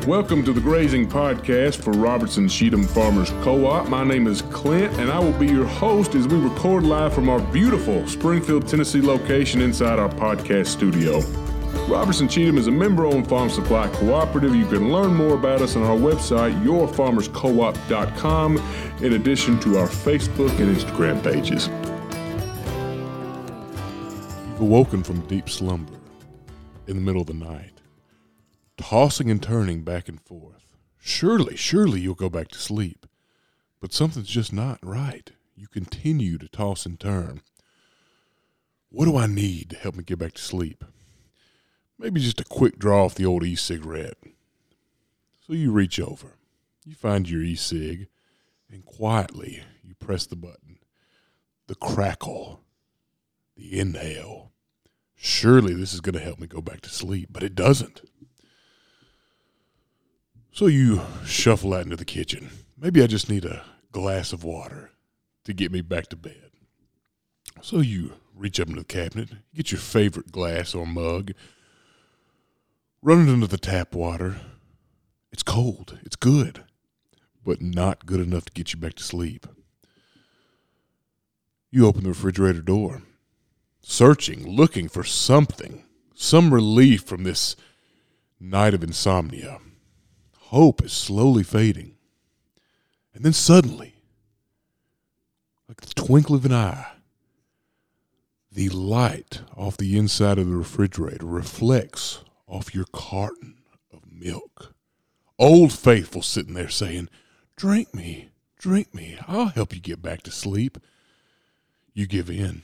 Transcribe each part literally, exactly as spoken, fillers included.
Welcome to the Grazing Podcast for Robertson Cheatham Farmers Co-op. My name is Clint, and I will be your host as we record live from our beautiful Springfield, Tennessee location inside our podcast studio. Robertson Cheatham is a member-owned farm supply cooperative. You can learn more about us on our website, your farmers co op dot com, in addition to our Facebook and Instagram pages. You've awoken from deep slumber in the middle of the night, tossing and turning back and forth. Surely, surely you'll go back to sleep. But something's just not right. You continue to toss and turn. What do I need to help me get back to sleep? Maybe just a quick draw off the old e-cigarette. So you reach over, you find your e-cig, and quietly you press the button. The crackle, the inhale. Surely this is going to help me go back to sleep, but it doesn't. So you shuffle out into the kitchen. Maybe I just need a glass of water to get me back to bed. So you reach up into the cabinet, get your favorite glass or mug, run it into the tap water. It's cold. It's good, but not good enough to get you back to sleep. You open the refrigerator door, searching, looking for something, some relief from this night of insomnia. Hope is slowly fading. And then suddenly, like the twinkle of an eye, the light off the inside of the refrigerator reflects off your carton of milk. Old Faithful sitting there saying, "Drink me, drink me. I'll help you get back to sleep." You give in.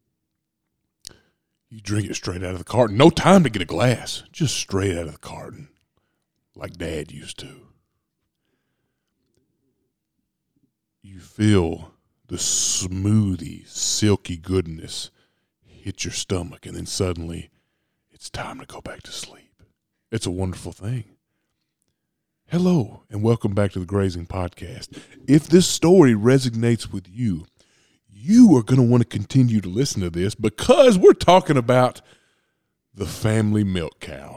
You drink it straight out of the carton. No time to get a glass. Just straight out of the carton. Like Dad used to. You feel the smoothie, silky goodness hit your stomach, and then suddenly it's time to go back to sleep. It's a wonderful thing. Hello, and welcome back to the Grazing Podcast. If this story resonates with you, you are going to want to continue to listen to this because we're talking about the family milk cow.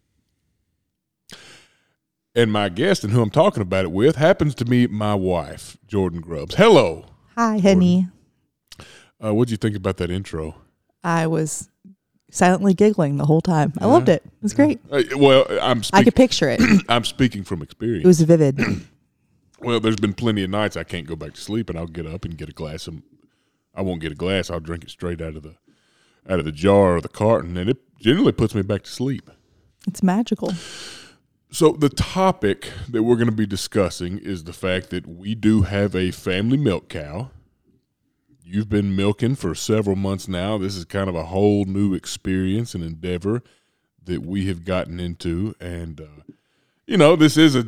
And my guest and who I'm talking about it with happens to be my wife, Jordan Grubbs. Hello. Hi, honey. Uh, what did you think about that intro? I was silently giggling the whole time. I yeah. loved it. It was great. Uh, well, I'm. Speak- I could picture it. I'm speaking from experience. It was vivid. Well, there's been plenty of nights I can't go back to sleep, and I'll get up and get a glass of. I won't get a glass. I'll drink it straight out of the, out of the jar or the carton, and it generally puts me back to sleep. It's magical. So the topic that we're going to be discussing is the fact that we do have a family milk cow. You've been milking for several months now. This is kind of a whole new experience and endeavor that we have gotten into. And, uh, you know, this is a,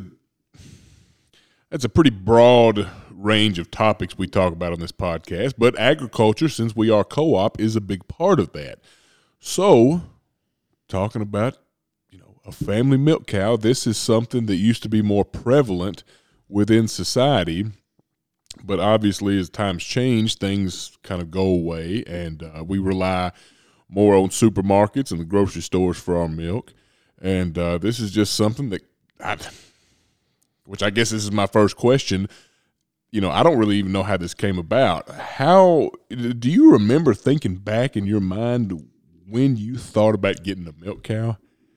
that's a pretty broad range of topics we talk about on this podcast. But agriculture, since we are co-op, is a big part of that. So talking about a family milk cow, this is something that used to be more prevalent within society, but obviously as times change, things kind of go away, and uh, we rely more on supermarkets and the grocery stores for our milk, and uh, this is just something that, I, which I guess this is my first question, you know, I don't really even know how this came about. How, do you remember thinking back in your mind when you thought about getting a milk cow?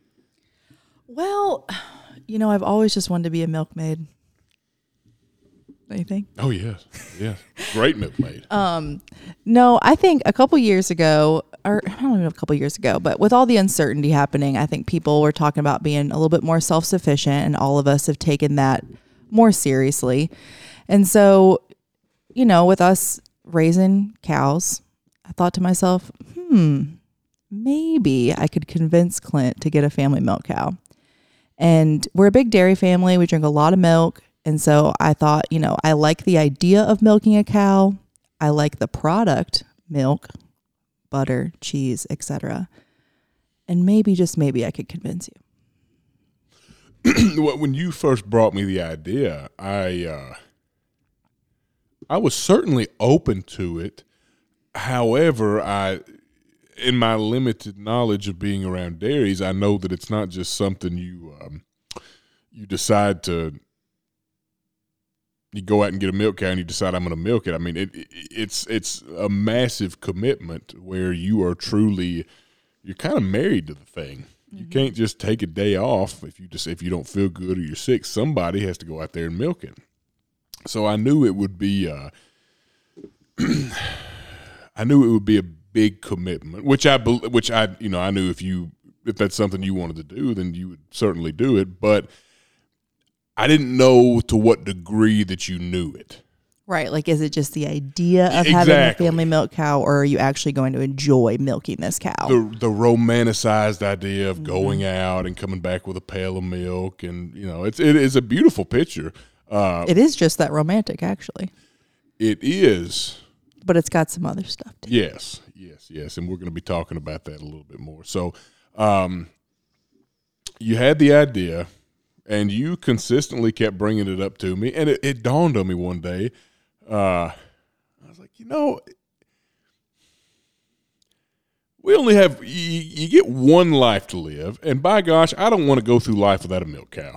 Well, you know, I've always just wanted to be a milkmaid. Anything? Oh, yes. Yes. Great milkmaid. um, no, I think a couple years ago, or I don't even know if a couple years ago, but with all the uncertainty happening, I think people were talking about being a little bit more self-sufficient, and all of us have taken that more seriously. And so, you know, with us raising cows, I thought to myself, hmm, maybe I could convince Clint to get a family milk cow. And we're a big dairy family. We drink a lot of milk. And so I thought, you know, I like the idea of milking a cow. I like the product, milk, butter, cheese, et cetera. And maybe, just maybe, I could convince you. When you first brought me the idea, I uh, I was certainly open to it. However, I, in my limited knowledge of being around dairies, I know that it's not just something you um, you decide to you go out and get a milk cow and you decide I'm going to milk it. I mean, it, it it's it's a massive commitment where you are truly you're kind of married to the thing. Mm-hmm. You can't just take a day off if you just if you don't feel good or you're sick. Somebody has to go out there and milk it. So I knew it would be uh, I knew it would be a big commitment, which I which I you know I knew if you if that's something you wanted to do, then you would certainly do it. But I didn't know to what degree that you knew it. Right. Like, is it just the idea of Exactly. having a family milk cow, or are you actually going to enjoy milking this cow? The the romanticized idea of mm-hmm. going out and coming back with a pail of milk, and you know, it's it is a beautiful picture. Uh, it is just that romantic, actually. It is. But it's got some other stuff too. Yes, yes, yes, and we're going to be talking about that a little bit more. So, um, you had the idea, and you consistently kept bringing it up to me, and it, it dawned on me one day. Uh, I was like, you know, we only have you, you get one life to live, and by gosh, I don't want to go through life without a milk cow.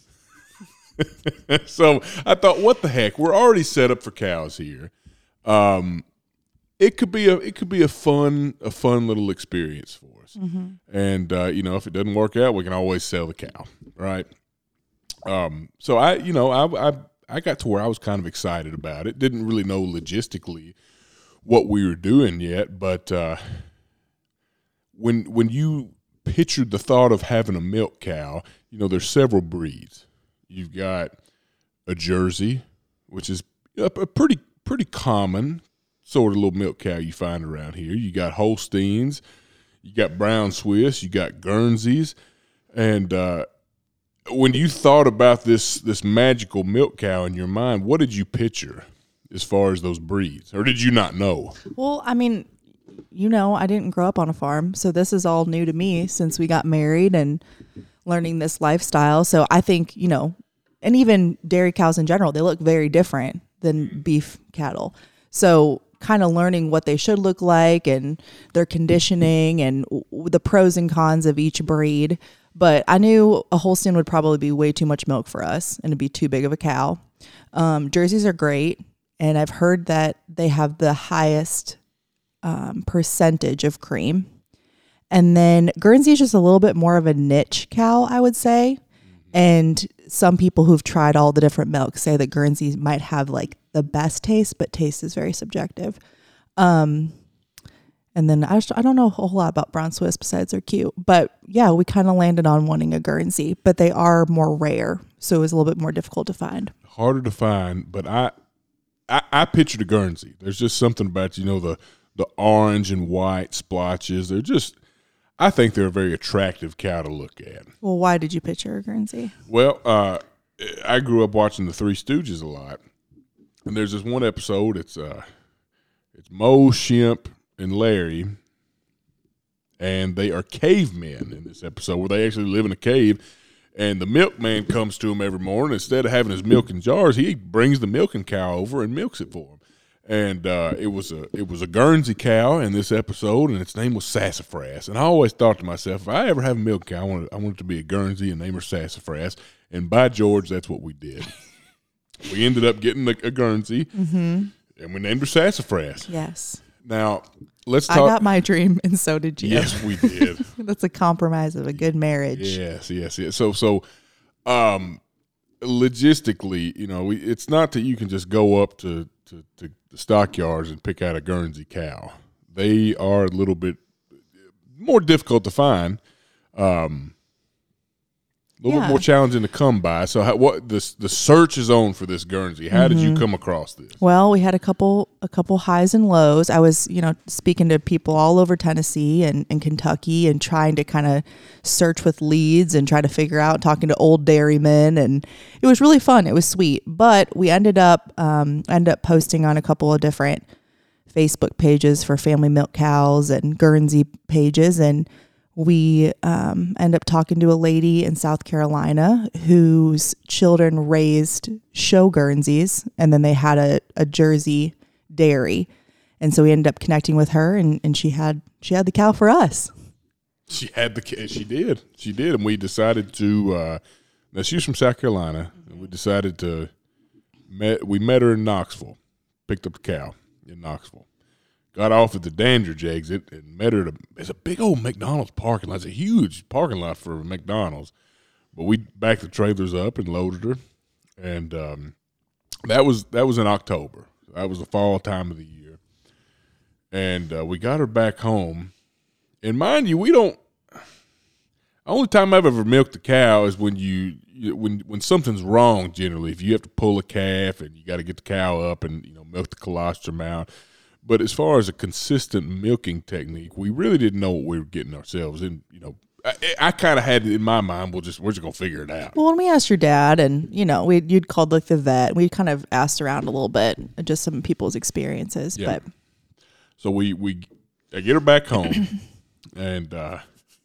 So I thought, what the heck? We're already set up for cows here. Um, it could be a it could be a fun a fun little experience for us, mm-hmm. and uh, you know, if it doesn't work out, we can always sell the cow, right? Um, so I, you know, I, I I got to where I was kind of excited about it. Didn't really know logistically what we were doing yet, but uh, when when you pictured the thought of having a milk cow, you know, there's several breeds. You've got a Jersey, which is a, a pretty pretty common sort of little milk cow you find around here. You got Holsteins, you got Brown Swiss, you got Guernseys, and uh, when you thought about this this magical milk cow in your mind, what did you picture as far as those breeds, or did you not know? Well, I mean, you know, I didn't grow up on a farm, so this is all new to me since we got married and learning this lifestyle. So I think, you know, and even dairy cows in general, they look very different than beef cattle. So kind of learning what they should look like and their conditioning and w- the pros and cons of each breed. But I knew a Holstein would probably be way too much milk for us and it'd be too big of a cow. Um, Jerseys are great. And I've heard that they have the highest um, percentage of cream. And then Guernsey is just a little bit more of a niche cow, I would say. And some people who've tried all the different milks say that Guernsey might have like the best taste, but taste is very subjective. Um, and then I, just, I don't know a whole lot about Brown Swiss besides they're cute. But yeah, we kind of landed on wanting a Guernsey, but they are more rare. So it was a little bit more difficult to find. Harder to find, but I I, I pictured a Guernsey. There's just something about, you know, the, the orange and white splotches. They're just... I think they're a very attractive cow to look at. Well, why did you picture a Guernsey? Well, uh, I grew up watching the Three Stooges a lot, and there's this one episode. It's uh, it's Moe, Shemp, and Larry, and they are cavemen in this episode where they actually live in a cave. And the milkman comes to them every morning. Instead of having his milk in jars, he brings the milking cow over and milks it for them. And uh, it was a it was a Guernsey cow in this episode, and its name was Sassafras. And I always thought to myself, if I ever have a milk cow, I want it, I want it to be a Guernsey and name her Sassafras. And by George, that's what we did. We ended up getting a, a Guernsey, mm-hmm. and we named her Sassafras. Yes. Now let's talk. I got my dream, and so did you. Yes, we did. That's a compromise of a good marriage. Yes, yes, yes. So so, um, logistically, you know, we, it's not that you can just go up to to, to the stockyards and pick out a Guernsey cow. They are a little bit more difficult to find, um, a little yeah. bit more challenging to come by. So, how, what the the search is on for this Guernsey? How mm-hmm. did you come across this? Well, we had a couple a couple highs and lows. I was, you know, speaking to people all over Tennessee and, and Kentucky and trying to kind of search with leads and try to figure out, talking to old dairymen, and it was really fun. It was sweet, but we ended up um, ended up posting on a couple of different Facebook pages for family milk cows and Guernsey pages, and we um, end up talking to a lady in South Carolina whose children raised show Guernseys, and then they had a, a Jersey dairy. And so we ended up connecting with her, and, and she had she had the cow for us. She had the she did. She did. And we decided to uh, Now, she was from South Carolina, and we decided to met, – we met her in Knoxville, picked up the cow in Knoxville. Got off at the Dandridge exit and met her at a – it's a big old McDonald's parking lot. It's a huge parking lot for McDonald's. But we backed the trailers up and loaded her, and um, that was that was in October. That was the fall time of the year. And uh, we got her back home. And mind you, we don't – the only time I've ever milked a cow is when you, you when when something's wrong generally. If you have to pull a calf and you got to get the cow up and, you know, milk the colostrum out. But as far as a consistent milking technique, we really didn't know what we were getting ourselves in. You know, I, I kind of had it in my mind. We'll just we're just gonna figure it out. Well, when we asked your dad, and you know, we you'd called like the vet, we kind of asked around a little bit, just some people's experiences. Yeah. But so we we I get her back home, and uh,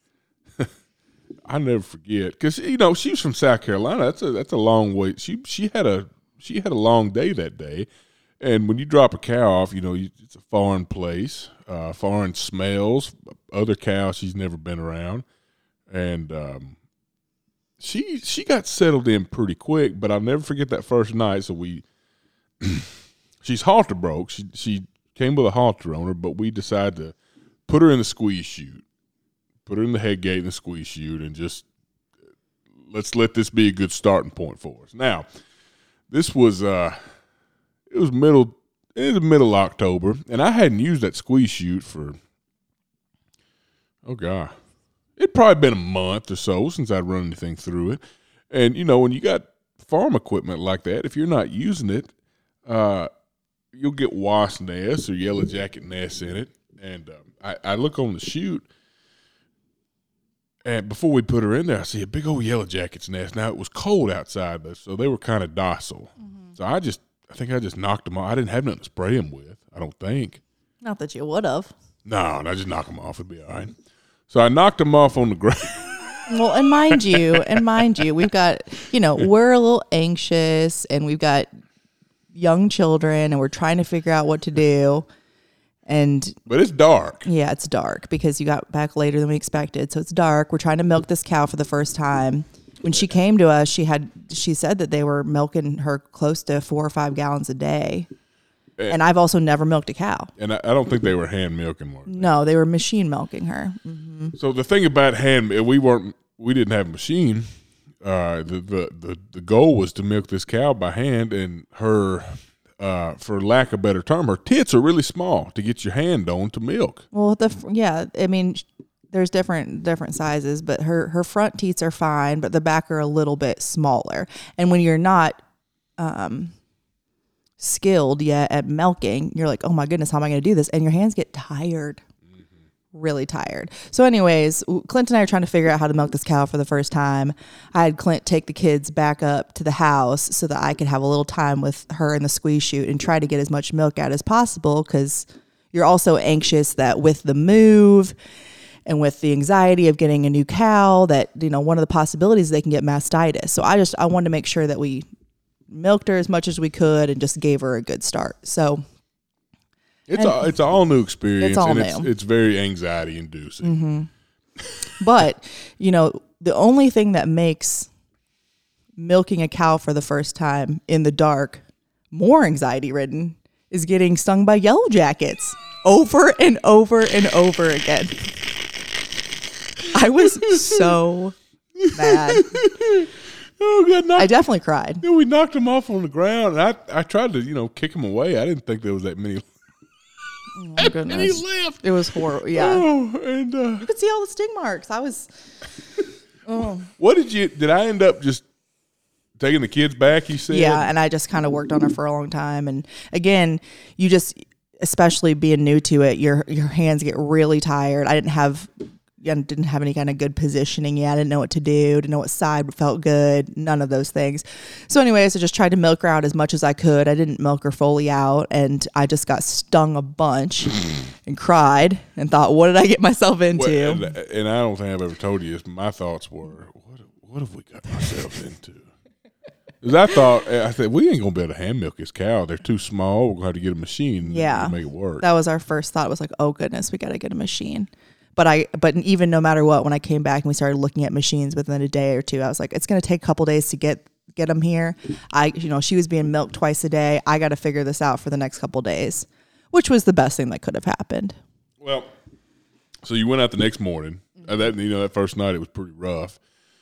I never forget because you know she was from South Carolina. That's a that's a long way. She she had a she had a long day that day. And when you drop a cow off, you know, it's a foreign place, uh, foreign smells, other cows she's never been around. And um, she she got settled in pretty quick, but I'll never forget that first night. So we – she's halter broke. She, she came with a halter on her, but we decided to put her in the squeeze chute, put her in the head gate in the squeeze chute, and just let's let this be a good starting point for us. Now, this was uh, – It was middle, it was middle October, and I hadn't used that squeeze chute for, oh God, it'd probably been a month or so since I'd run anything through it. And you know, when you got farm equipment like that, if you're not using it, uh, you'll get wasp nests or yellow jacket nests in it. And um, I, I look on the chute, and before we put her in there, I see a big old yellow jacket's nest. Now it was cold outside, so they were kind of docile. Mm-hmm. So I just. I think I just knocked them off. I didn't have nothing to spray them with, I don't think. Not that you would have. No, no, just knock them off. It'd be all right. So I knocked them off on the ground. Well, and mind you, and mind you, we've got, you know, we're a little anxious and we've got young children and we're trying to figure out what to do. And But it's dark. Yeah, it's dark because you got back later than we expected. So it's dark. We're trying to milk this cow for the first time. When she came to us, she had she said that they were milking her close to four or five gallons a day. And, and I've also never milked a cow. And I, I don't think they were hand milking her. No, they were machine milking her. Mm-hmm. So the thing about hand, we weren't, we didn't have a machine. Uh, the, the the the goal was to milk this cow by hand, and her, uh, for lack of a better term, her tits are really small to get your hand on to milk. Well, the yeah, I mean. There's different different sizes, but her, her front teats are fine, but the back are a little bit smaller. And when you're not um, skilled yet at milking, you're like, oh my goodness, how am I going to do this? And your hands get tired, mm-hmm. really tired. So anyways, Clint and I are trying to figure out how to milk this cow for the first time. I had Clint take the kids back up to the house so that I could have a little time with her in the squeeze chute and try to get as much milk out as possible, because you're also anxious that with the move and with the anxiety of getting a new cow, that, you know, one of the possibilities is they can get mastitis. So I just, I wanted to make sure that we milked her as much as we could and just gave her a good start. So it's a, it's an all new experience. It's all and new. It's, it's very anxiety inducing. Mm-hmm. But, you know, the only thing that makes milking a cow for the first time in the dark more anxiety ridden is getting stung by yellow jackets over and over and over again. I was so mad. Oh God! Knocked, I definitely cried. You know, we knocked him off on the ground, and I, I tried to, you know, kick him away. I didn't think there was that many. Oh my goodness! And he left. It was horrible. Yeah. Oh, and uh, you could see all the sting marks. I was. Oh. What did you? Did I end up just taking the kids back? You said. Yeah, and I just kind of worked on her for a long time, and again, you just, especially being new to it, your your hands get really tired. I didn't have. I didn't have any kind of good positioning yet. I didn't know what to do, didn't know what side felt good, none of those things. So anyways, I just tried to milk her out as much as I could. I didn't milk her fully out, and I just got stung a bunch and cried and thought, what did I get myself into? Well, and, and I don't think I've ever told you this, but my thoughts were, what, what have we got ourselves into? Because I thought, I said, we ain't going to be able to hand milk this cow. They're too small. We're going to have to get a machine yeah, to make it work. That was our first thought. It was like, oh, goodness, we got to get a machine. But I, but even no matter what, when I came back and we started looking at machines within a day or two, I was like, it's going to take a couple days to get get them here. I, you know, she was being milked twice a day. I got to figure this out for the next couple days, which was the best thing that could have happened. Well, so you went out the next morning. Mm-hmm. And that, you know, that first night it was pretty rough.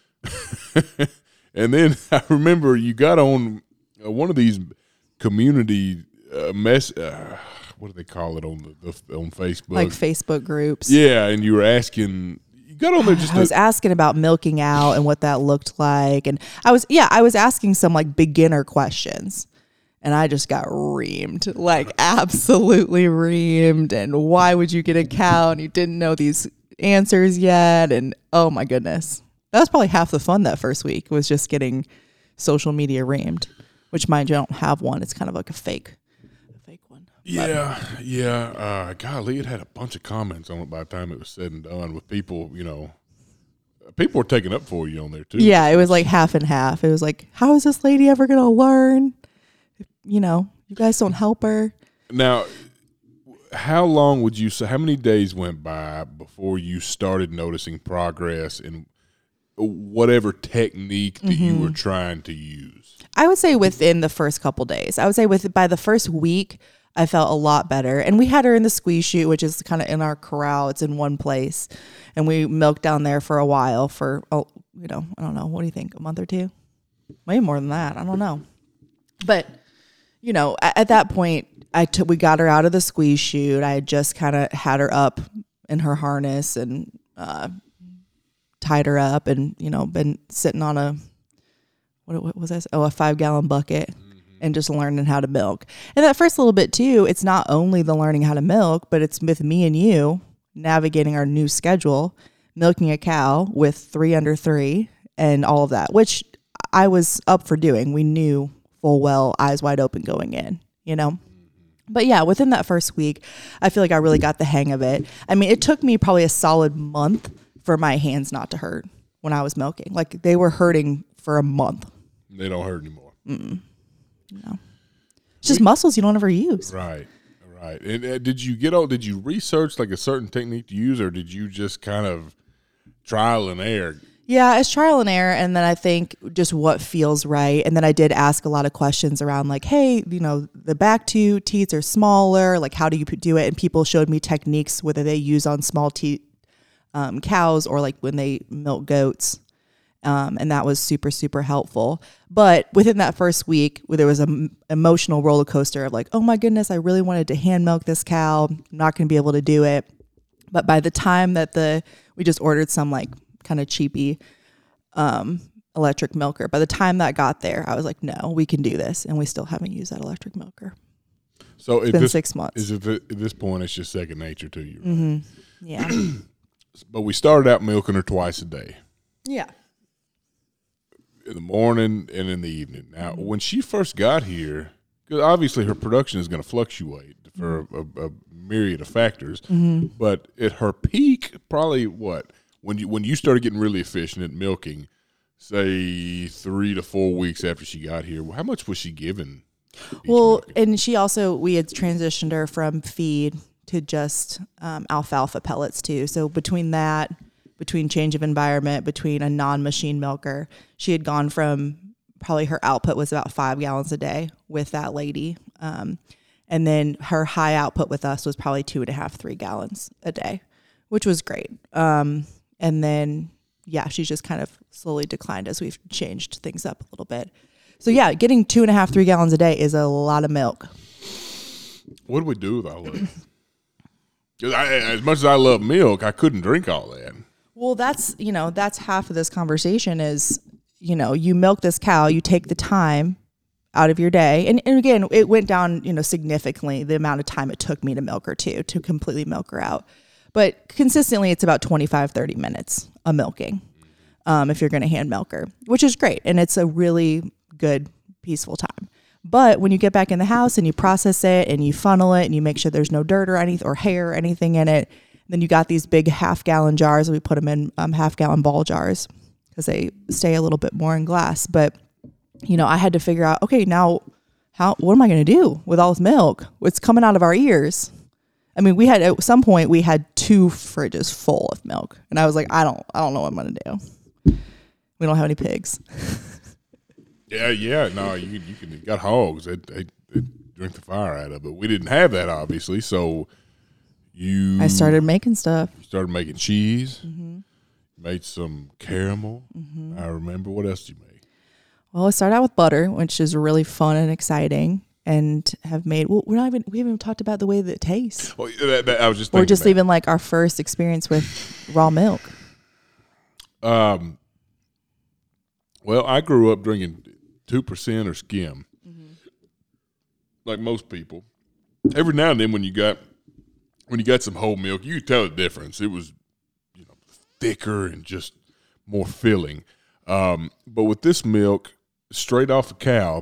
And then I remember you got on uh, one of these community uh, mess. Uh, what do they call it on the, the on Facebook? Like Facebook groups. Yeah, and you were asking. You got on there just. I was to, asking about milking out and what that looked like, and I was yeah, I was asking some like beginner questions, and I just got reamed, like absolutely reamed. And why would you get a cow and you didn't know these answers yet? And oh my goodness. That was probably half the fun that first week, was just getting social media reamed, which mind you, I don't have one. It's kind of like a fake, a fake one. Yeah, but. yeah. Uh, golly, it had a bunch of comments on it by the time it was said and done with people, you know, people were taking up for you on there too. Yeah, it was like half and half. It was like, how is this lady ever going to learn? You know, you guys don't help her. Now, how long would you say, how many days went by before you started noticing progress in whatever technique that mm-hmm. you were trying to use? I would say within the first couple days. I would say with by the first week, I felt a lot better. And we had her in the squeeze chute, which is kind of in our corral. It's in one place. And we milked down there for a while for, oh, you know, I don't know. What do you think? A month or two? Maybe more than that. I don't know. But, you know, at, at that point, I took, we got her out of the squeeze chute. I had just kind of had her up in her harness and, uh, tied her up and, you know, been sitting on a, what, what was that? Oh, a five gallon bucket mm-hmm. and just learning how to milk. And that first little bit too, it's not only the learning how to milk, but it's with me and you navigating our new schedule, milking a cow with three under three and all of that, which I was up for doing. We knew full well, eyes wide open going in, you know? But yeah, within that first week, I feel like I really got the hang of it. I mean, it took me probably a solid month for my hands not to hurt when I was milking. Like, they were hurting for a month. They don't hurt anymore. Mm-mm. No. It's just we, muscles you don't ever use. Right, right. And uh, did you get all, did you research like a certain technique to use, or did you just kind of trial and error? Yeah, it's trial and error, and then I think just what feels right. And then I did ask a lot of questions around like, hey, you know, the back two teats are smaller. Like, how do you do it? And people showed me techniques, whether they use on small teat um, cows or like when they milk goats. Um, and that was super, super helpful. But within that first week, where there was an emotional roller coaster of like, oh my goodness, I really wanted to hand milk this cow. I'm not going to be able to do it. But by the time that the, we just ordered some like kind of cheapy um, electric milker. By the time that got there, I was like, no, we can do this. And we still haven't used that electric milker. So it's been this, six months. Is it at this point, it's just second nature to you, right? Mm-hmm. Yeah. But we started out milking her twice a day. Yeah. In the morning and in the evening. Now, mm-hmm. when she first got here, because obviously her production is going to fluctuate for a, a, a myriad of factors, mm-hmm. but at her peak, probably what? When you when you started getting really efficient at milking, say three to four weeks after she got here, how much was she given? Well, milking? And she also, we had transitioned her from feed to just um, alfalfa pellets too. So between that, between change of environment, between a non-machine milker, she had gone from probably her output was about five gallons a day with that lady. Um, and then her high output with us was probably two and a half, three gallons a day, which was great. Um, and then, yeah, she's just kind of slowly declined as we've changed things up a little bit. So yeah, getting two and a half, three gallons a day is a lot of milk. What do we do with all that? I, as much as I love milk, I couldn't drink all that. Well, that's, you know, that's half of this conversation is, you know, you milk this cow, you take the time out of your day. And, and again, it went down, you know, significantly the amount of time it took me to milk her too, to completely milk her out. But consistently, it's about twenty-five, thirty minutes of milking um, if you're going to hand milk her, which is great. And it's a really good, peaceful time. But when you get back in the house and you process it and you funnel it and you make sure there's no dirt or anything or hair or anything in it, then you got these big half gallon jars. We put them in um, half gallon ball jars because they stay a little bit more in glass. But, you know, I had to figure out, okay, now how, what am I going to do with all this milk? It's coming out of our ears. I mean, we had at some point we had two fridges full of milk, and I was like, I don't, I don't know what I'm gonna do. We don't have any pigs. Yeah, yeah, no, you you can you got hogs. They, they, they drink the fire out of it. We didn't have that, obviously, so you. I started making stuff. You started making cheese. Mm-hmm. Made some caramel. Mm-hmm. I remember. What else did you make? Well, I started out with butter, which is really fun and exciting. And have made well, we're not even we haven't even talked about the way that it tastes. Well, that, that, I was just or just that. even like our first experience with raw milk. Um. Well, I grew up drinking two percent or skim, mm-hmm. like most people. Every now and then, when you got when you got some whole milk, you could tell the difference. It was, you know, thicker and just more filling. Um, but with this milk, straight off a cow.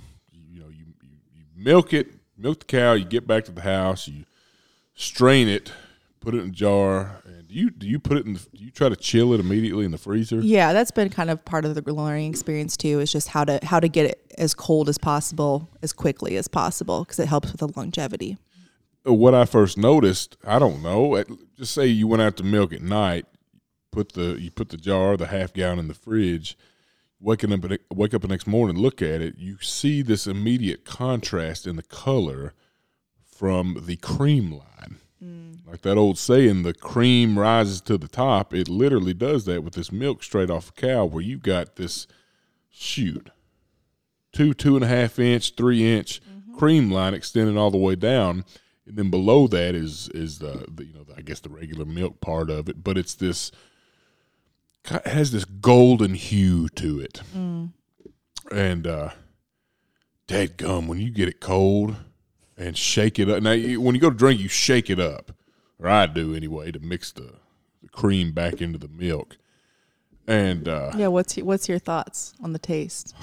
Milk it, milk the cow. You get back to the house, you strain it, put it in a jar, and do you do you put it in? The, do you try to chill it immediately in the freezer? Yeah, that's been kind of part of the learning experience too. Is just how to how to get it as cold as possible, as quickly as possible, because it helps with the longevity. What I first noticed, I don't know. Just say you went out to milk at night, put the you put the jar, the half gallon in the fridge. Waking up, wake up the next morning, look at it, you see this immediate contrast in the color from the cream line. Mm. Like that old saying, the cream rises to the top. It literally does that with this milk straight off a cow, where you've got this, shoot, two, two and a half inch, three inch mm-hmm. cream line extending all the way down. And then below that is, is the, the, you know, I guess the regular milk part of it. But it's this, it has this golden hue to it. Mm. And uh, dadgum, when you get it cold and shake it up. Now, when you go to drink, you shake it up. Or I do anyway, to mix the, the cream back into the milk. And uh, yeah, what's what's your thoughts on the taste?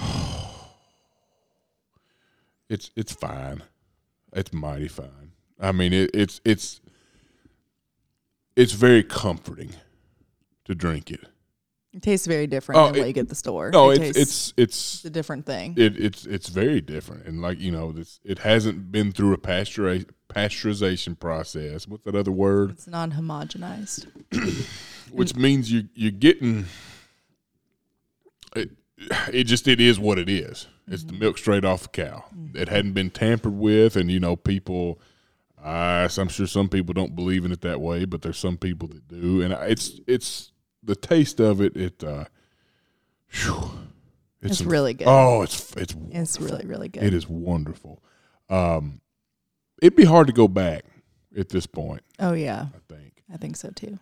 It's it's fine. It's mighty fine. I mean, it, it's it's it's very comforting to drink it. It tastes very different oh, than it, what you get at the store. No, it it's, it's it's it's a different thing. It, it's it's very different, and like you know, this it hasn't been through a pastura- pasteurization process. What's that other word? It's non-homogenized, which means you you're getting it. It just it is what it is. It's mm-hmm. the milk straight off the cow. Mm-hmm. It hadn't been tampered with, and you know, people. Uh, I'm sure some people don't believe in it that way, but there's some people that do, and it's it's. The taste of it, it uh, whew, it's, it's really good. Oh, it's it's it's really really good. It is wonderful. Um, it'd be hard to go back at this point. Oh yeah, I think. I think so too.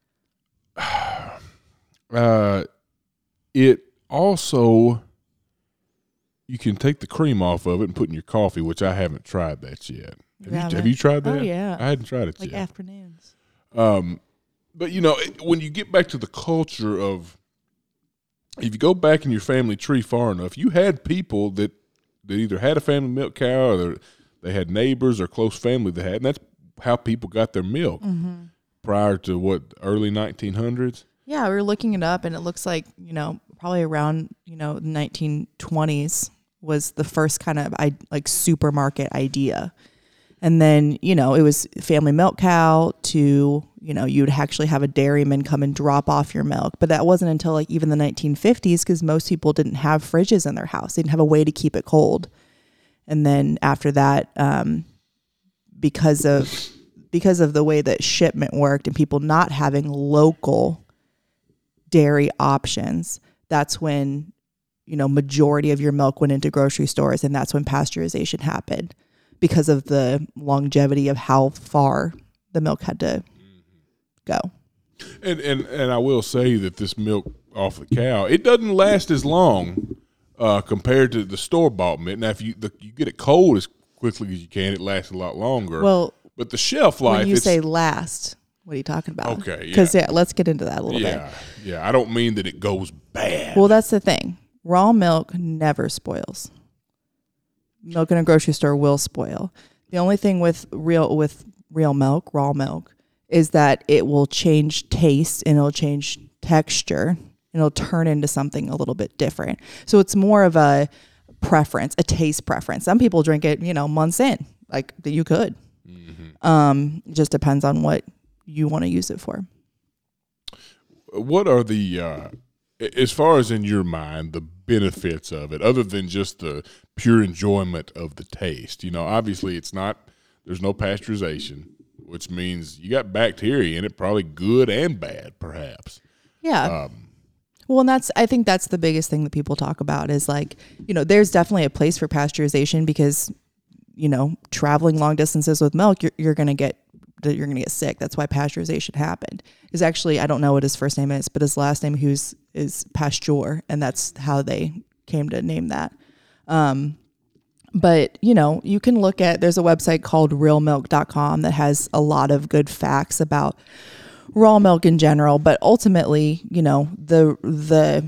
Uh, it also you can take the cream off of it and put in your coffee, which I haven't tried that yet. Have you, you have you tried that? Oh yeah, I hadn't tried it like yet. Afternoons. Um. But, you know, when you get back to the culture of, if you go back in your family tree far enough, you had people that, that either had a family milk cow or they had neighbors or close family that had, and that's how people got their milk mm-hmm. prior to, what, early nineteen hundreds? Yeah, we were looking it up, and it looks like, you know, probably around, you know, the nineteen twenties was the first kind of, like, supermarket idea. And then, you know, it was family milk cow to, you know, you'd actually have a dairyman come and drop off your milk. But that wasn't until like even the nineteen fifties, because most people didn't have fridges in their house. They didn't have a way to keep it cold. And then after that, um, because of because of the way that shipment worked and people not having local dairy options, that's when, you know, majority of your milk went into grocery stores, and that's when pasteurization happened. Because of the longevity of how far the milk had to go. And and and I will say that this milk off the cow, it doesn't last as long uh, compared to the store-bought milk. Now, if you the, you get it cold as quickly as you can, it lasts a lot longer. Well, but the shelf life. When you it's, say last, what are you talking about? Okay, yeah. Because yeah, let's get into that a little yeah, bit. Yeah, yeah. I don't mean that it goes bad. Well, that's the thing. Raw milk never spoils. Milk in a grocery store will spoil. The only thing with real with real milk, raw milk, is that it will change taste and it'll change texture and it'll turn into something a little bit different. So it's more of a preference, a taste preference. Some people drink it, you know, months in. Like you could. Mm-hmm. Um, it just depends on what you want to use it for. What are the, uh, as far as in your mind, the benefits of it, other than just the pure enjoyment of the taste? You know, obviously it's not, there's no pasteurization, which means you got bacteria in it, probably good and bad, perhaps. Yeah. Um, well, and that's, I think that's the biggest thing that people talk about is like, you know, there's definitely a place for pasteurization because, you know, traveling long distances with milk, you're, you're going to get, you're going to get sick. That's why pasteurization happened. Is actually, I don't know what his first name is, but his last name who's is Pasteur, and that's how they came to name that. Um, but, you know, you can look at, there's a website called real milk dot com that has a lot of good facts about raw milk in general, but ultimately, you know, the the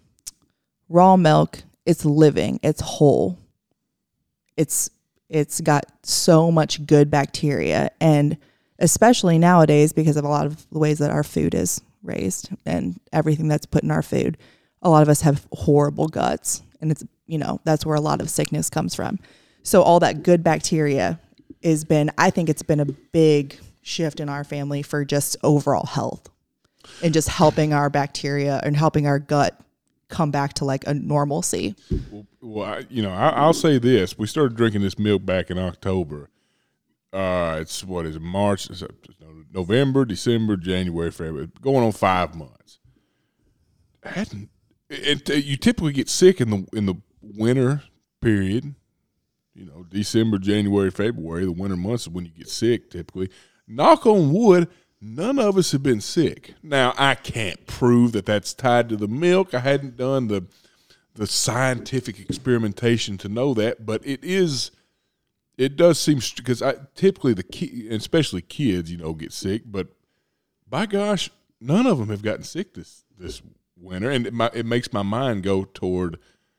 raw milk, it's living, it's whole. It's it's got so much good bacteria, and especially nowadays because of a lot of the ways that our food is raised and everything that's put in our food, a lot of us have horrible guts, and it's, you know, that's where a lot of sickness comes from. So all that good bacteria has been, I think it's been a big shift in our family for just overall health and just helping our bacteria and helping our gut come back to like a normalcy. Well, well I, you know, I, I'll say this. We started drinking this milk back in October. Uh, it's, what is it, March, November, December, January, February, going on five months. Hadn't, it, it, you typically get sick in the in the winter period. You know, December, January, February, the winter months is when you get sick typically. Knock on wood, none of us have been sick. Now, I can't prove that that's tied to the milk. I hadn't done the the scientific experimentation to know that, but it is, it does seem, because I typically the ki- especially kids, you know, get sick, but by gosh, none of them have gotten sick this this winter, and it, my, it makes my mind go toward,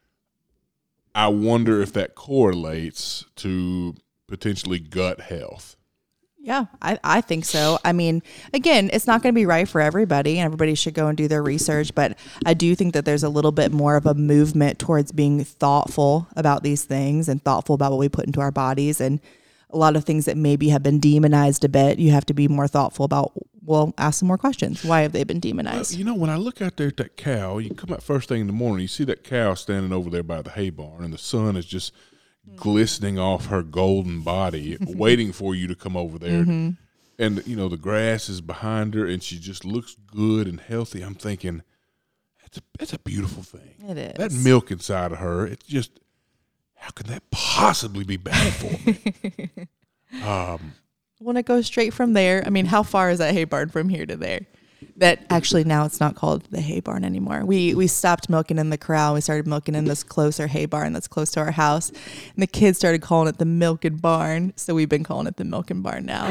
I wonder if that correlates to potentially gut health. Yeah, I, I think so. I mean, again, it's not going to be right for everybody, and everybody should go and do their research. But I do think that there's a little bit more of a movement towards being thoughtful about these things and thoughtful about what we put into our bodies. And a lot of things that maybe have been demonized a bit, you have to be more thoughtful about. Well, ask some more questions. Why have they been demonized? Well, you know, when I look out there at that cow, you come out first thing in the morning, you see that cow standing over there by the hay barn, and the sun is just glistening off her golden body, waiting for you to come over there. Mm-hmm. And, you know, the grass is behind her, and she just looks good and healthy. I'm thinking, that's a, that's a beautiful thing. It is. That milk inside of her, it's just, how can that possibly be bad for me? um, when it goes straight from there, I mean, how far is that hay barn from here to there? That actually now it's not called the hay barn anymore. We we stopped milking in the corral. We started milking in this closer hay barn that's close to our house. And the kids started calling it the milking barn. So we've been calling it the milking barn now.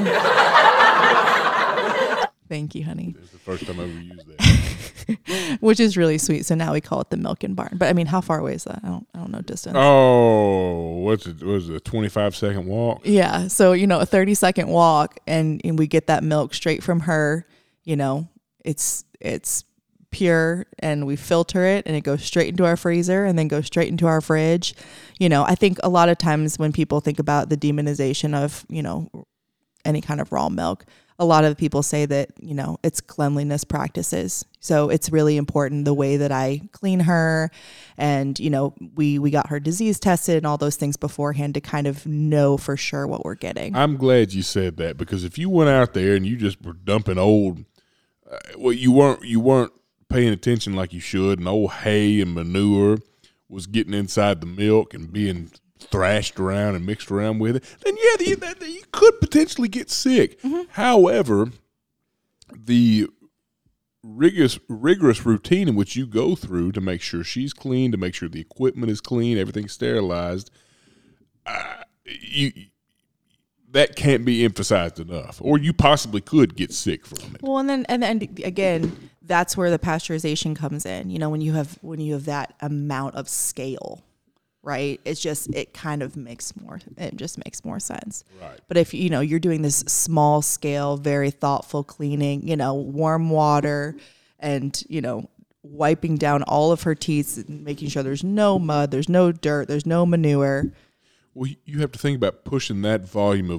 Thank you, honey. It's the first time I ever used that. Which is really sweet. So now we call it the milking barn. But I mean, how far away is that? I don't I don't know distance. Oh, what's it? Was it a twenty-five second walk? Yeah. So, you know, a thirty second walk, and, and we get that milk straight from her, you know. It's it's pure, and we filter it, and it goes straight into our freezer and then goes straight into our fridge. You know, I think a lot of times when people think about the demonization of, you know, any kind of raw milk, a lot of people say that, you know, it's cleanliness practices. So it's really important the way that I clean her, and, you know, we, we got her disease tested and all those things beforehand to kind of know for sure what we're getting. I'm glad you said that, because if you went out there and you just were dumping old, uh, well, you weren't you weren't paying attention like you should, and old hay and manure was getting inside the milk and being thrashed around and mixed around with it, then yeah, you, that, you could potentially get sick. Mm-hmm. However, the rigorous rigorous routine in which you go through to make sure she's clean, to make sure the equipment is clean, everything's sterilized, uh, you that can't be emphasized enough, or you possibly could get sick from it. Well, and then and then again, that's where the pasteurization comes in. You know, when you have when you have that amount of scale, right? It's just it kind of makes more it just makes more sense. Right. But if you know you're doing this small scale, very thoughtful cleaning, you know, warm water, and you know, wiping down all of her teeth, and making sure there's no mud, there's no dirt, there's no manure. Well, you have to think about pushing that volume of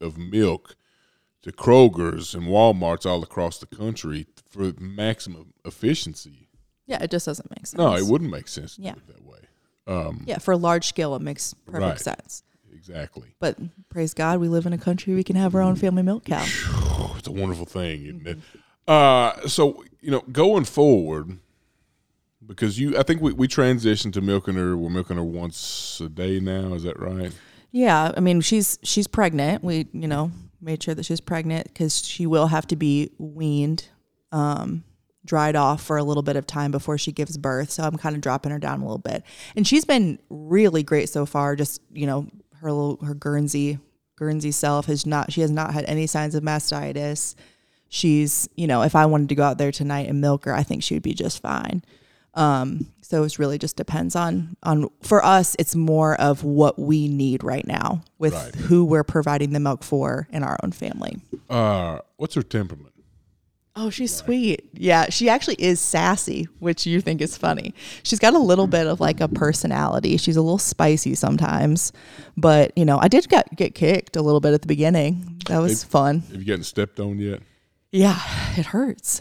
of milk to Kroger's and Walmart's all across the country for maximum efficiency. Yeah, it just doesn't make sense. No, it wouldn't make sense to yeah. do it that way. Um, yeah, for large scale, it makes perfect right. sense. Exactly. But praise God, we live in a country we can have our own family milk cow. It's a wonderful thing, isn't it? Uh, so, you know, going forward, because you, I think we, we transitioned to milking her. We're milking her once a day now. Is that right? Yeah. I mean, she's she's pregnant. We, you know, made sure that she's pregnant because she will have to be weaned, um, dried off for a little bit of time before she gives birth. So I'm kind of dropping her down a little bit. And she's been really great so far. Just, you know, her little, her Guernsey, Guernsey self has not, she has not had any signs of mastitis. She's, you know, if I wanted to go out there tonight and milk her, I think she would be just fine. Um, so it really just depends on, on, for us, it's more of what we need right now with Right. who we're providing the milk for in our own family. Uh, what's her temperament? Oh, she's sweet. Yeah, she actually is sassy, which you think is funny. She's got a little bit of like a personality. She's a little spicy sometimes, but you know, I did get get kicked a little bit at the beginning. That was Have- fun. Have you gotten stepped on yet? Yeah, it hurts.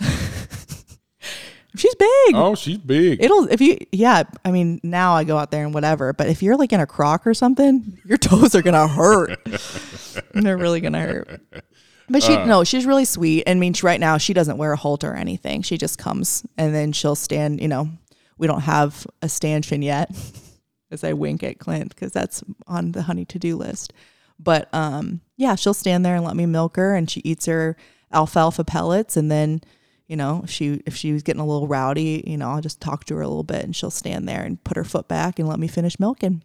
She's big. Oh, she's big. It'll if you yeah. I mean, now I go out there and whatever, but if you're like in a crock or something, your toes are gonna hurt. They're really gonna hurt. But she, uh, no, she's really sweet. I mean, she, right now she doesn't wear a halter or anything. She just comes and then she'll stand, you know, we don't have a stanchion yet as I wink at Clint because that's on the honey to-do list. But um, yeah, she'll stand there and let me milk her and she eats her alfalfa pellets. And then, you know, if she, if she was getting a little rowdy, you know, I'll just talk to her a little bit and she'll stand there and put her foot back and let me finish milking.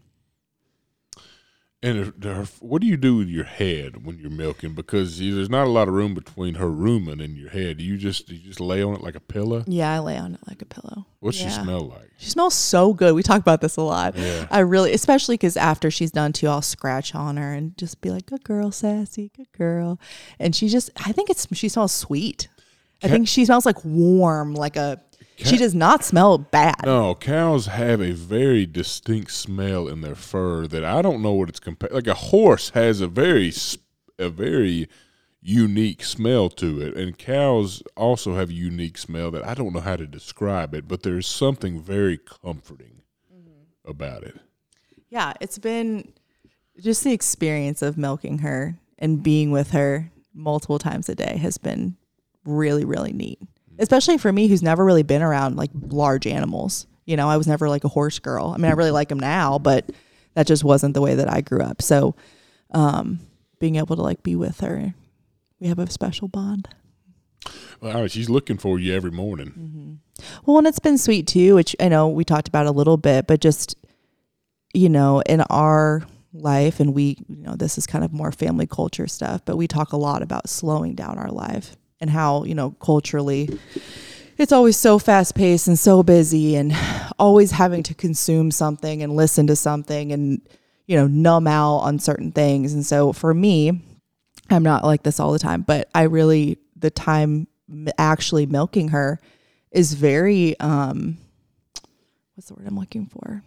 And if, if, what do you do with your head when you're milking? Because you, there's not a lot of room between her rumen and your head. Do you just do you just lay on it like a pillow? Yeah, I lay on it like a pillow. What's yeah. she smell like? She smells so good. We talk about this a lot. Yeah. I really, especially because after she's done too, I'll scratch on her and just be like, good girl, Sassy, good girl. And she just, I think it's, she smells sweet. I think she smells like warm, like a, Cow- she does not smell bad. No, cows have a very distinct smell in their fur that I don't know what it's compared. Like a horse has a very, a very unique smell to it, and cows also have a unique smell that I don't know how to describe it, but there's something very comforting mm-hmm. about it. Yeah, it's been just the experience of milking her and being with her multiple times a day has been really, really neat. Especially for me, who's never really been around like large animals. You know, I was never like a horse girl. I mean, I really like them now, but that just wasn't the way that I grew up. So, um, being able to like be with her, we have a special bond. Well, she's looking for you every morning. Mm-hmm. Well, and it's been sweet too, which I know we talked about a little bit, but just, you know, in our life, and we, you know, this is kind of more family culture stuff, but we talk a lot about slowing down our life. And how, you know, culturally, it's always so fast paced and so busy and always having to consume something and listen to something and, you know, numb out on certain things. And so for me, I'm not like this all the time, but I really, the time actually milking her is very, um, what's the word I'm looking for?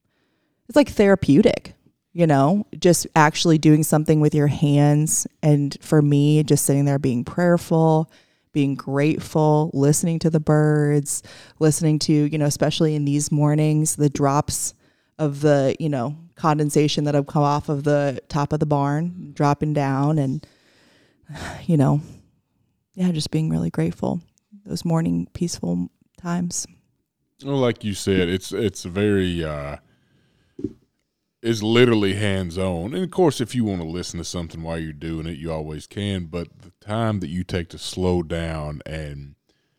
It's like therapeutic. You know, just actually doing something with your hands. And for me, just sitting there being prayerful, being grateful, listening to the birds, listening to, you know, especially in these mornings, the drops of the, you know, condensation that have come off of the top of the barn, dropping down and, you know, yeah, just being really grateful. Those morning peaceful times. Well, like you said, it's, it's very, uh, is literally hands-on. And, of course, if you want to listen to something while you're doing it, you always can. But the time that you take to slow down and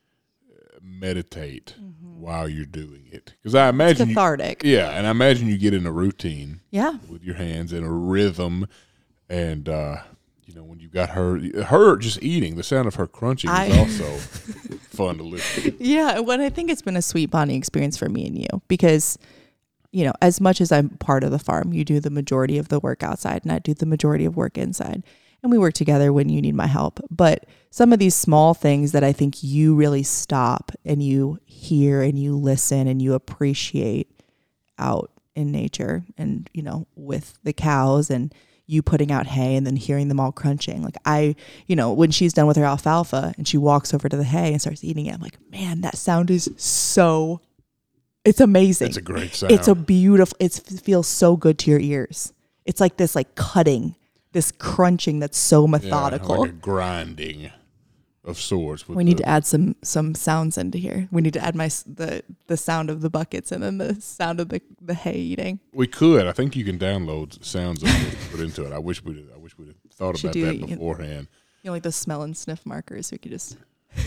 meditate mm-hmm. while you're doing it. Because I imagine it's cathartic. You, yeah, and I imagine you get in a routine yeah. with your hands in a rhythm. And, uh, you know, when you got her, her just eating, the sound of her crunching I, is also fun to listen to. Yeah, well, I think it's been a sweet bonding experience for me and you because – you know, as much as I'm part of the farm, you do the majority of the work outside and I do the majority of work inside. And we work together when you need my help. But some of these small things that I think you really stop and you hear and you listen and you appreciate out in nature and, you know, with the cows and, you putting out hay and then hearing them all crunching. Like I, you know, when she's done with her alfalfa and she walks over to the hay and starts eating it, I'm like, man, that sound is so, it's amazing. It's a great sound. It's a beautiful, it's, it feels so good to your ears. It's like this like cutting, this crunching that's so methodical. Yeah, like a grinding of sorts. We need the, to add some some sounds into here. We need to add my the the sound of the buckets and then the sound of the, the hay eating. We could. I think you can download sounds of it and put into it. I wish we I wish we'd have thought about that beforehand. You know, like the smell and sniff markers. We could just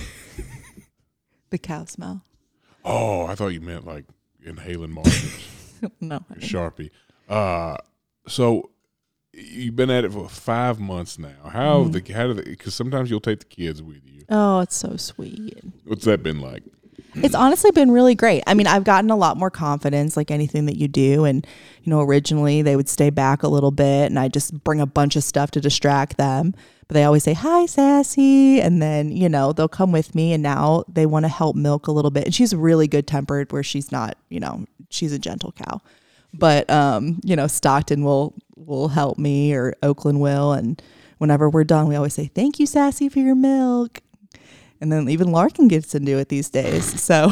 the cow smell. Oh, I thought you meant like inhaling markers. No, Sharpie. Uh, so you've been at it for five months now. How mm. the how do because sometimes you'll take the kids with you. Oh, it's so sweet. What's that been like? It's honestly been really great. I mean, I've gotten a lot more confidence, like anything that you do. And, you know, originally they would stay back a little bit and I just bring a bunch of stuff to distract them. But they always say, hi, Sassy. And then, you know, they'll come with me and now they want to help milk a little bit. And she's really good tempered where she's not, you know, she's a gentle cow. But, um, you know, Stockton will will help me or Oakland will. And whenever we're done, we always say, thank you, Sassy, for your milk. And then even Larkin gets to do it these days. So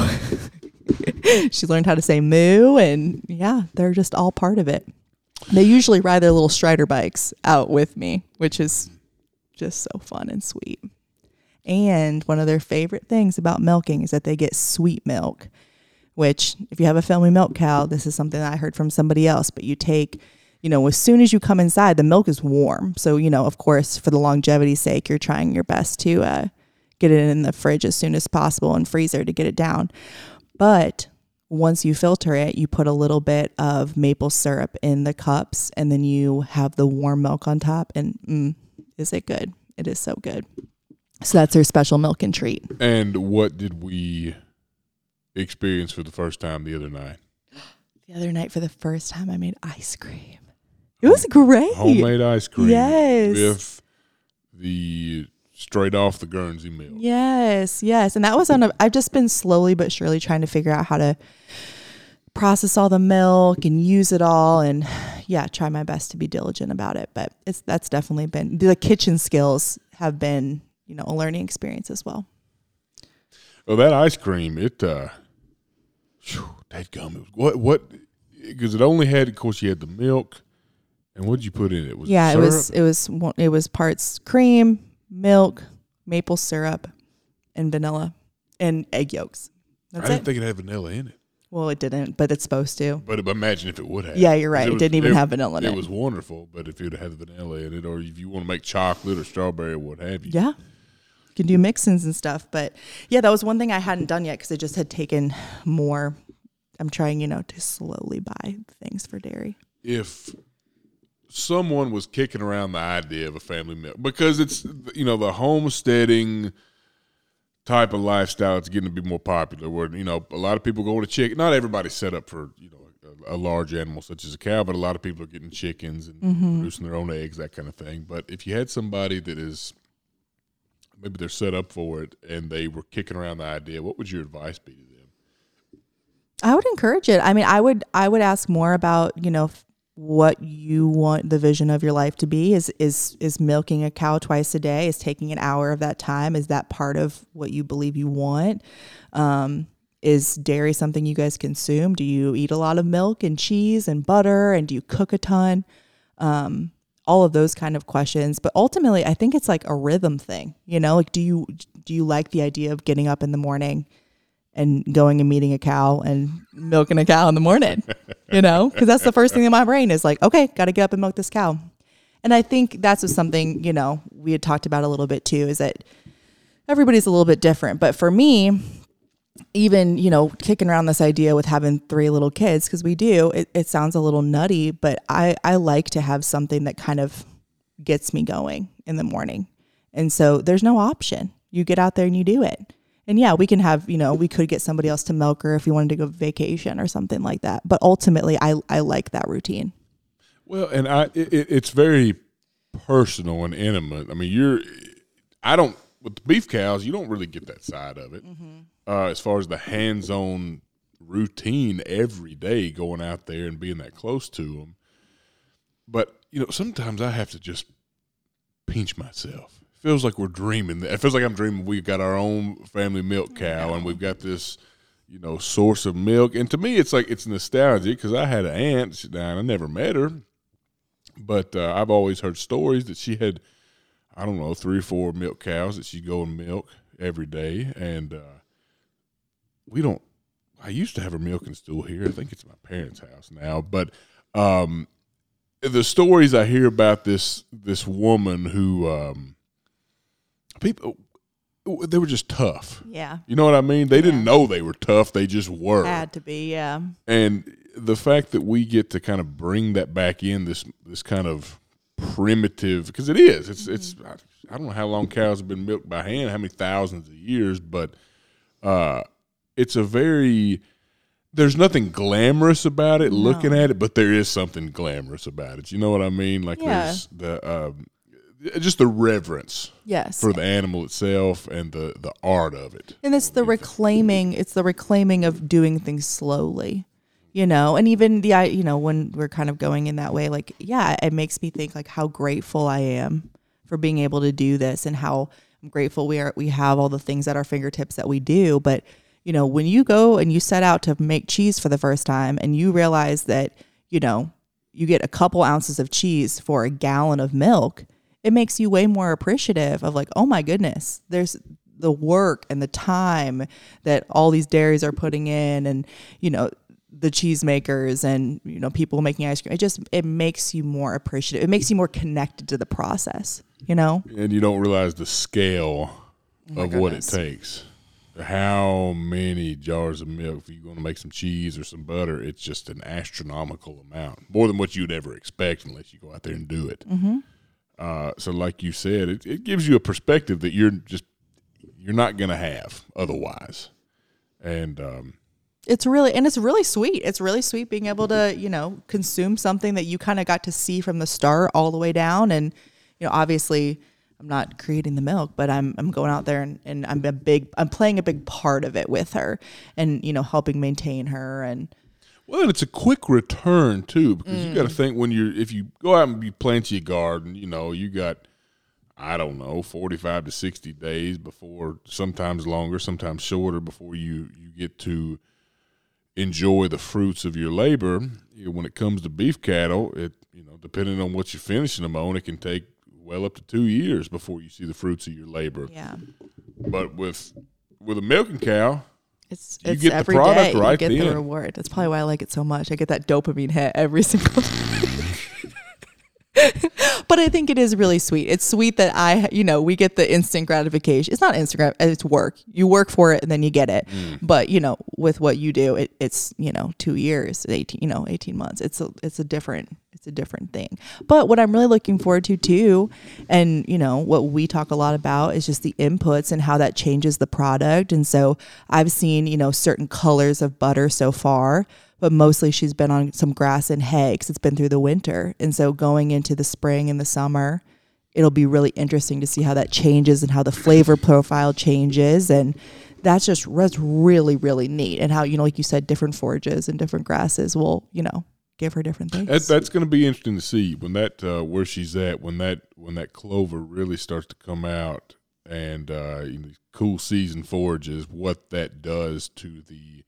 she learned how to say moo. And yeah, they're just all part of it. They usually ride their little Strider bikes out with me, which is just so fun and sweet. And one of their favorite things about milking is that they get sweet milk, which if you have a family milk cow, this is something that I heard from somebody else, but you take, you know, as soon as you come inside, the milk is warm. So, you know, of course, for the longevity's sake, you're trying your best to uh, get it in the fridge as soon as possible and freezer to get it down. But once you filter it, you put a little bit of maple syrup in the cups and then you have the warm milk on top. And mm, is it good? It is so good. So that's their special milk and treat. And what did we experience for the first time the other night? The other night for the first time, I made ice cream. It was great. Homemade ice cream. Yes. With the straight off the Guernsey milk. Yes, yes. And that was on a, I've just been slowly but surely trying to figure out how to process all the milk and use it all. And yeah, try my best to be diligent about it. But it's that's definitely been, the kitchen skills have been, you know, a learning experience as well. Well, that ice cream, it, uh, that gum, what, what, because it only had, of course, you had the milk. And what did you put in it? Was yeah, it, it was, it was, it was parts cream, milk, maple syrup, and vanilla, and egg yolks. That's I didn't it. think it had vanilla in it. Well, it didn't, but it's supposed to. But imagine if it would have. Yeah, you're right. It, it was, didn't even it, have vanilla in it. It was wonderful, but if it had vanilla in it, or if you want to make chocolate or strawberry or what have you. Yeah. You can do mix-ins and stuff. But yeah, that was one thing I hadn't done yet because it just had taken more. I'm trying, you know, to slowly buy things for dairy. If someone was kicking around the idea of a family milk, because it's, you know, the homesteading type of lifestyle, it's getting to be more popular where, you know, a lot of people go to chicken. Not everybody's set up for, you know, a, a large animal such as a cow, but a lot of people are getting chickens and mm-hmm. producing their own eggs, that kind of thing. But if you had somebody that is, maybe they're set up for it and they were kicking around the idea, what would your advice be to them? I would encourage it. I mean, I would, I would ask more about, you know, what you want the vision of your life to be. Is is is milking a cow twice a day, is taking an hour of that time, is that part of what you believe you want? Um, is dairy something you guys consume? Do you eat a lot of milk and cheese and butter, and do you cook a ton? Um, all of those kind of questions. But ultimately, I think it's like a rhythm thing, you know, like, do you, do you like the idea of getting up in the morning and going and meeting a cow and milking a cow in the morning, you know, because that's the first thing in my brain is like, okay, got to get up and milk this cow. And I think that's just something, you know, we had talked about a little bit too, is that everybody's a little bit different. But for me, even, you know, kicking around this idea with having three little kids, because we do, it, it sounds a little nutty, but I, I like to have something that kind of gets me going in the morning. And so there's no option. You get out there and you do it. And yeah, we can have, you know, we could get somebody else to milk her if we wanted to go vacation or something like that. But ultimately, I, I like that routine. Well, and I it, it's very personal and intimate. I mean, you're, I don't, with the beef cows, you don't really get that side of it. Mm-hmm. Uh, as far as the hands-on routine every day, going out there and being that close to them. but you know, sometimes I have to just pinch myself. It feels like we're dreaming. It feels like I'm dreaming. We've got our own family milk cow, and we've got this, you know, source of milk. And to me, it's like it's nostalgic because I had an aunt. And I never met her, but uh, I've always heard stories that she had, I don't know, three or four milk cows that she'd go and milk every day. And uh, we don't. I used to have her milking stool here. I think it's my parents' house now, but. Um, The stories I hear about this this woman who um, people they were just tough. Yeah, you know what I mean. They yeah. didn't know they were tough. They just were. Had to be, yeah. And the fact that we get to kind of bring that back in this this kind of primitive, because it is. It's mm-hmm. it's. I don't know how long cows have been milked by hand, how many thousands of years, but uh, it's a very. There's nothing glamorous about it, no. looking at it, but there is something glamorous about it. You know what I mean? Like yeah. there's the um, just the reverence, yes, for the animal itself and the, the art of it. And it's the reclaiming. It's the reclaiming of doing things slowly, you know. And even the you know when we're kind of going in that way, like yeah, it makes me think like how grateful I am for being able to do this, and how I'm grateful we are. We have all the things at our fingertips that we do, but. You know, when you go and you set out to make cheese for the first time and you realize that, you know, you get a couple ounces of cheese for a gallon of milk, it makes you way more appreciative of like, oh my goodness, there's the work and the time that all these dairies are putting in, and, you know, the cheesemakers and, you know, people making ice cream. It just, it makes you more appreciative. It makes you more connected to the process, you know? And you don't realize the scale oh of goodness. what it takes. How many jars of milk, if you're going to make some cheese or some butter, it's just an astronomical amount, more than what you'd ever expect unless you go out there and do it. Mm-hmm. Uh, so like you said, it, it gives you a perspective that you're just, you're not going to have otherwise. And um, it's really, and it's really sweet. It's really sweet being able to, you know, consume something that you kind of got to see from the start all the way down. And, you know, obviously I'm not creating the milk, but I'm I'm going out there and, and I'm a big I'm playing a big part of it with her, and you know helping maintain her. And well, and it's a quick return too, because mm. you got to think when you're if you go out and you plant your garden, you know you got I don't know forty-five to sixty days before, sometimes longer, sometimes shorter, before you you get to enjoy the fruits of your labor. You know, when it comes to beef cattle, it you know depending on what you're finishing them on, it can take well up to two years before you see the fruits of your labor. Yeah. But with with a milking cow, it's you it's get every the product day right you get then. the reward. That's probably why I like it so much. I get that dopamine hit every single time. But I think it is really sweet. It's sweet that I, you know, we get the instant gratification. It's not instant, it's work. You work for it and then you get it. Mm. But, you know, with what you do, it, it's, you know, two years, eighteen, you know, eighteen months. It's a, it's a different, it's a different thing. But what I'm really looking forward to too, and, you know, what we talk a lot about is just the inputs and how that changes the product. And so I've seen, you know, certain colors of butter so far, but mostly she's been on some grass and hay because it's been through the winter. And so going into the spring and the summer, it'll be really interesting to see how that changes and how the flavor profile changes. And that's just, that's really, really neat. And how, you know, like you said, different forages and different grasses will, you know, give her different things. That, that's going to be interesting to see when that, uh, where she's at, when that, when that clover really starts to come out and, uh, you know, cool season forages, what that does to the,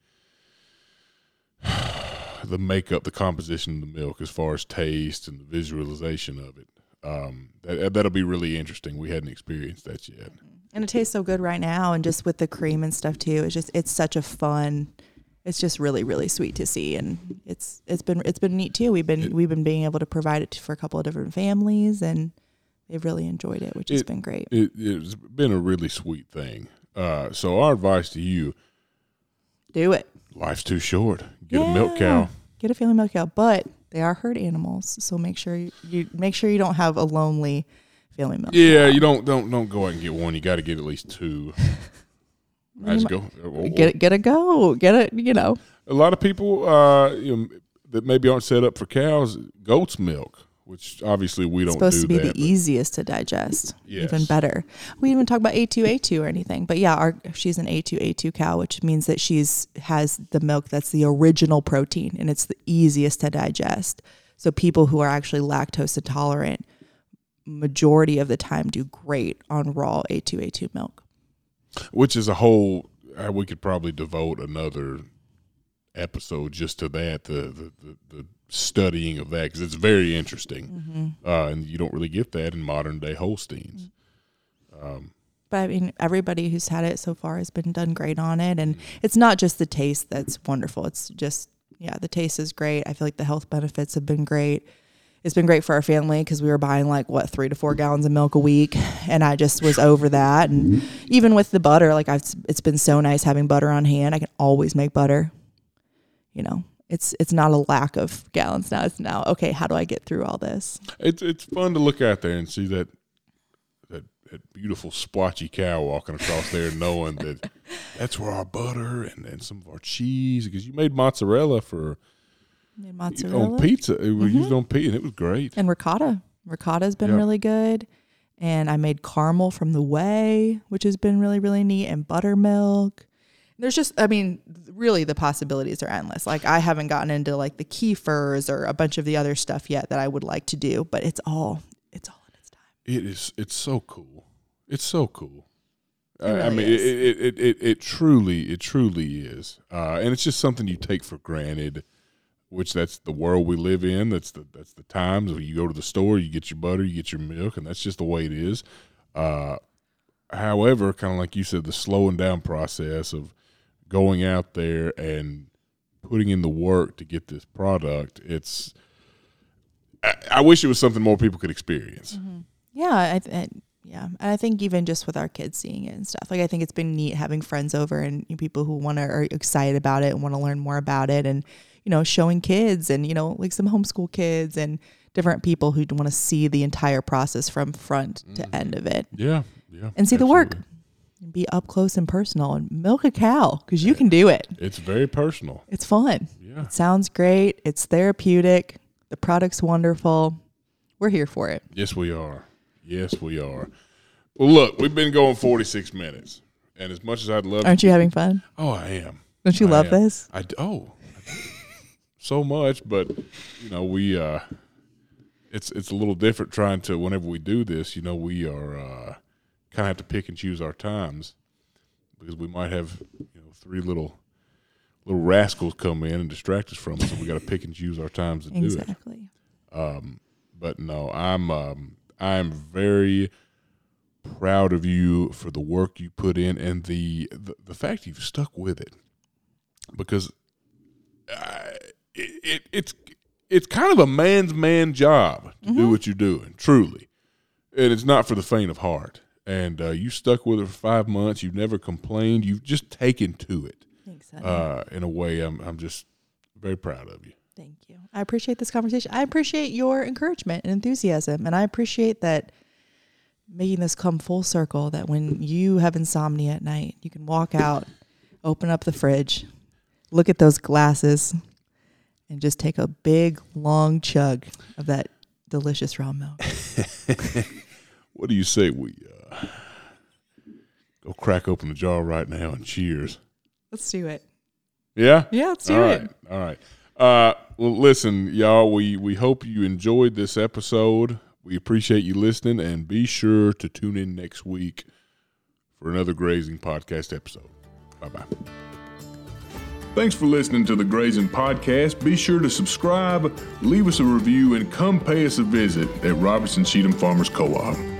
the makeup, the composition of the milk as far as taste and the visualization of it. Um, that, that'll be really interesting. We hadn't experienced that yet. And it tastes so good right now. And just with the cream and stuff too, it's just, it's such a fun, it's just really, really sweet to see. And it's, it's been, it's been neat too. We've been, it, we've been being able to provide it for a couple of different families, and they've really enjoyed it, which it, has been great. It, it's been a really sweet thing. Uh, so our advice to you, do it. Life's too short. Get yeah. a milk cow. Get a family milk cow, but they are herd animals, so make sure you, you make sure you don't have a lonely family milk yeah, cow. you don't don't don't go out and get one. You got to get at least two. I just go get it, get a go, get it. You know, a lot of people uh, you know, that maybe aren't set up for cows, goat's milk, which obviously we don't. It's supposed do to be that, the easiest to digest. Yes. Even better. We didn't even talk about A two A two or anything, but yeah, our she's an A two A two cow, which means that she's has the milk that's the original protein and it's the easiest to digest. So people who are actually lactose intolerant, majority of the time do great on raw A two A two milk. Which is a whole, uh, we could probably devote another episode just to that, the the, the, the studying of that, because it's very interesting. Mm-hmm. Uh, and you don't really get that in modern day Holsteins. Mm-hmm. Um, but I mean, everybody who's had it so far has been done great on it. And it's not just the taste that's wonderful. It's just, yeah, the taste is great. I feel like the health benefits have been great. It's been great for our family because we were buying like, what, three to four gallons of milk a week. And I just was over that. And even with the butter, like I've, it's been so nice having butter on hand. I can always make butter. You know, it's it's not a lack of gallons now. It's now, okay, how do I get through all this? It's it's fun to look out there and see that that, that beautiful splotchy cow walking across there, knowing that that's where our butter and, and some of our cheese, because you made mozzarella for made mozzarella on pizza. It was mm-hmm. used on pizza, and it was great. And ricotta, ricotta's been yeah. really good. And I made caramel from the whey, which has been really really neat, and buttermilk. There's just, I mean, really the possibilities are endless. Like I haven't gotten into like the kefirs or a bunch of the other stuff yet that I would like to do, but it's all, it's all in its time. It is, it's so cool. It's so cool. It really I mean, is. it, it, it, it, it truly, it truly is. Uh, and it's just something you take for granted, which that's the world we live in. That's the, that's the times when you go to the store, you get your butter, you get your milk, and that's just the way it is. Uh, however, kind of like you said, the slowing down process of going out there and putting in the work to get this product, it's I, I wish it was something more people could experience. Mm-hmm. Yeah, I th- yeah, and I think even just with our kids seeing it and stuff, like I think it's been neat having friends over and you know, people who want to are excited about it and want to learn more about it, and you know, showing kids and you know, like some homeschool kids and different people who want to see the entire process from front to mm-hmm. end of it. Yeah, yeah, and see absolutely. the work. And be up close and personal and milk a cow because you can do it. It's very personal. It's fun. Yeah. It sounds great. It's therapeutic. The product's wonderful. We're here for it. Yes, we are. Yes, we are. Well, look, we've been going forty-six minutes. And as much as I'd love Aren't to, you having fun? Oh, I am. Don't you I love am. this? I, oh, so much. But, you know, we, uh, it's, it's a little different trying to, whenever we do this, you know, we are, uh, kind of have to pick and choose our times because we might have you know three little little rascals come in and distract us from it, so we got to pick and choose our times to exactly. do it. Exactly. Um, but no, I'm um, I'm very proud of you for the work you put in and the the, the fact you've stuck with it, because uh, it, it it's it's kind of a man's man job to mm-hmm. do what you're doing, truly, and it's not for the faint of heart. And uh, you stuck with it for five months. You've never complained. You've just taken to it. Thanks, uh, in a way, I'm I'm just very proud of you. Thank you. I appreciate this conversation. I appreciate your encouragement and enthusiasm, and I appreciate that making this come full circle. That when you have insomnia at night, you can walk out, open up the fridge, look at those glasses, and just take a big long chug of that delicious raw milk. What do you say we uh, go crack open the jar right now and cheers? Let's do it. Yeah? Yeah, let's do All it. Right. All right. Uh, well, listen, y'all, we, we hope you enjoyed this episode. We appreciate you listening, and be sure to tune in next week for another Grazing Podcast episode. Bye-bye. Thanks for listening to the Grazing Podcast. Be sure to subscribe, leave us a review, and come pay us a visit at Robertson Cheatham Farmers Co-op.